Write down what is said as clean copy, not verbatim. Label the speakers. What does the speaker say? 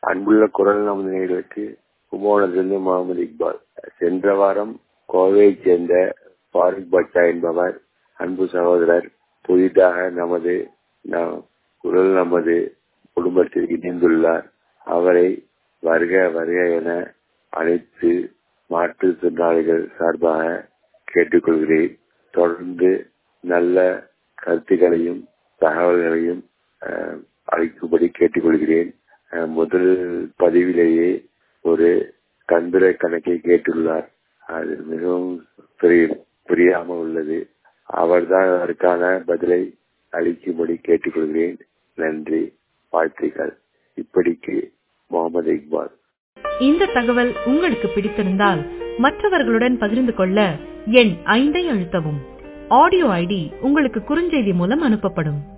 Speaker 1: அன்புள்ள குரல் நமது நேயர்களுக்கு கும்பகோணத்திலிருந்து முகமது இக்பால். சென்ற வாரம் கோவையைச் சேர்ந்த ஃபாரூக் பட்டா என்பவர் அன்பு சகோதரர் புதிதாக நமது குரல் நமது குடும்பத்தில் இணைந்துள்ளார். அவரை வருக வருக என அனைத்து மாற்றுத்திறனாளிகள் சார்பாக கேட்டுக்கொள்கிறேன். தொடர்ந்து நல்ல கருத்துக்களையும் தகவல்களையும் அளிக்கும்படி கேட்டுக்கொள்கிறேன். முதல் பதிவிலேயே ஒரு தந்திர கணக்கை கேட்டுள்ளார். அது மிகவும் புரியாமல் உள்ளது. அவர்தான் அதற்கான பதிலை அளிக்கும்படி கேட்டுக்கொள்கிறேன். நன்றி, வாழ்த்துக்கள். இப்படிக்கு முகமது இக்பால்.
Speaker 2: இந்த தகவல் உங்களுக்கு பிடித்திருந்தால் மற்றவர்களுடன் பகிர்ந்து கொள்ள எண் 5 அழுத்தவும். ஆடியோ ஐடி உங்களுக்கு குறுஞ்செய்தி மூலம் அனுப்பப்படும்.